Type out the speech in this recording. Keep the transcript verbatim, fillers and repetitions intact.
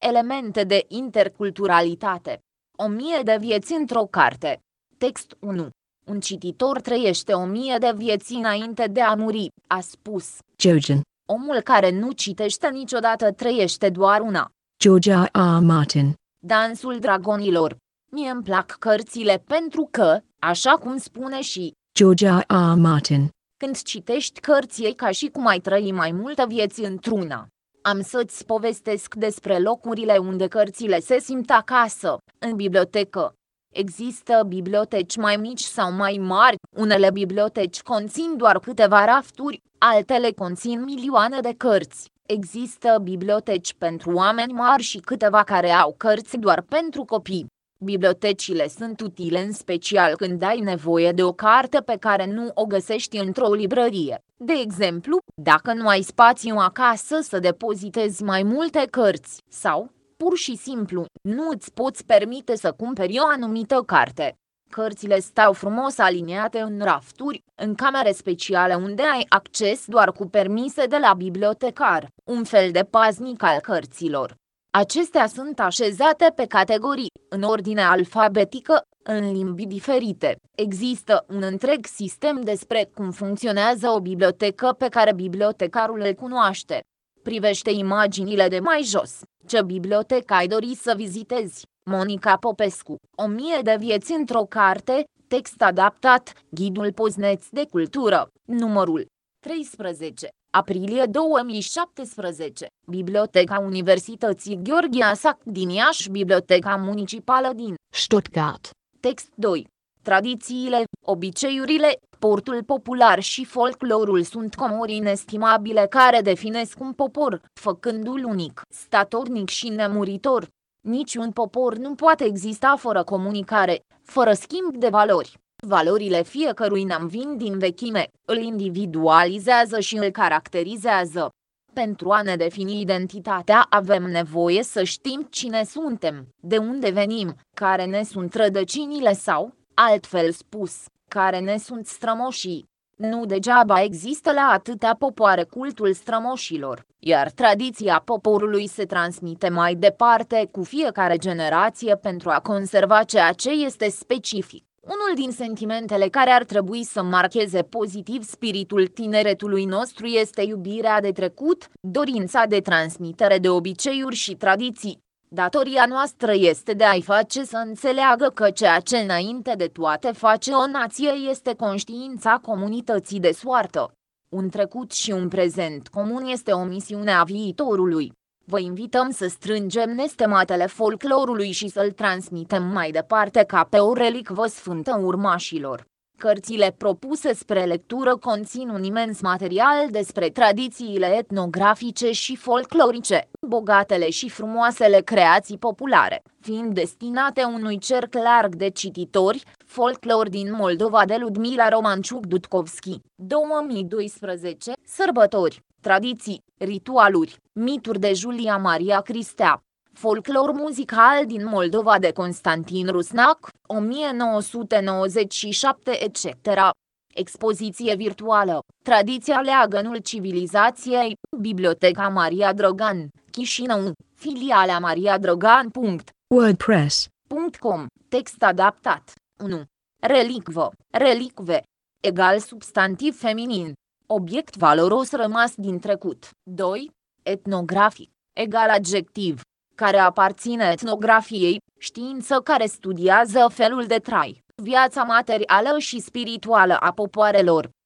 Elemente de interculturalitate. O mie de vieți într-o carte. Text unu. Un cititor trăiește o mie de vieți înainte de a muri, a spus Jojen. omul care nu citește niciodată trăiește doar una. George R. R. Martin. Dansul dragonilor. Mie îmi plac cărțile pentru că, așa cum spune și George R. R. Martin. când citești cărți e ca și cum ai trăi mai multă vieți într-una. Am să-ți povestesc despre locurile unde cărțile se simt acasă, în bibliotecă. Există biblioteci mai mici sau mai mari, unele biblioteci conțin doar câteva rafturi, altele conțin milioane de cărți. Există biblioteci pentru oameni mari și câteva care au cărți doar pentru copii. Bibliotecile sunt utile în special când ai nevoie de o carte pe care nu o găsești într-o librărie. De exemplu, dacă nu ai spațiu acasă să depozitezi mai multe cărți sau, pur și simplu, nu îți poți permite să cumperi o anumită carte. Cărțile stau frumos aliniate în rafturi, în camere speciale unde ai acces doar cu permise de la bibliotecar, un fel de paznic al cărților. Acestea sunt așezate pe categorii, în ordine alfabetică, în limbi diferite. Există un întreg sistem despre cum funcționează o bibliotecă pe care bibliotecarul îl cunoaște. Privește imaginile de mai jos. Ce bibliotecă ai dori să vizitezi? Monica Popescu. O mie de vieți într-o carte, text adaptat, Ghidul Pozneț de Cultură, numărul treisprezece, aprilie două mii șaptesprezece, Biblioteca Universității Gheorghe Asac din Iași, Biblioteca Municipală din Stuttgart. Text doi. Tradițiile, obiceiurile, portul popular și folclorul sunt comori inestimabile care definesc un popor, făcându-l unic, statornic și nemuritor. Niciun popor nu poate exista fără comunicare, fără schimb de valori. Valorile fiecărui neam vin din vechime, îl individualizează și îl caracterizează. Pentru a ne defini identitatea avem nevoie să știm cine suntem, de unde venim, care ne sunt rădăcinile sau, altfel spus, care ne sunt strămoșii. Nu degeaba există la atâtea popoare cultul strămoșilor, iar tradiția poporului se transmite mai departe cu fiecare generație pentru a conserva ceea ce este specific. Unul din sentimentele care ar trebui să marcheze pozitiv spiritul tineretului nostru este iubirea de trecut, dorința de transmitere de obiceiuri și tradiții. Datoria noastră este de a-i face să înțeleagă că ceea ce înainte de toate face o nație este conștiința comunității de soartă. Un trecut și un prezent comun este o misiune a viitorului. Vă invităm să strângem nestematele folclorului și să-l transmitem mai departe ca pe o relicvă sfântă urmașilor. Cărțile propuse spre lectură conțin un imens material despre tradițiile etnografice și folclorice, bogatele și frumoasele creații populare, fiind destinate unui cerc larg de cititori. Folclor din Moldova de Ludmila Romanciuc-Dudkovski, două mii doisprezece, sărbători, tradiții, ritualuri, mituri de Julia Maria Cristea. Folclor muzical din Moldova de Constantin Rusnac, o mie nouă sute nouăzeci și șapte et cetera. Expoziție virtuală, tradiția leagănul civilizației, Biblioteca Maria Drăgan, Chișinău, filiala Maria Drăgan. wordpress punct com, text adaptat. unu. Relicvă, relicve, egal substantiv feminin, obiect valoros rămas din trecut. doi. Etnografic, egal adjectiv, care aparține etnografiei, știință care studiază felul de trai, viața materială și spirituală a popoarelor.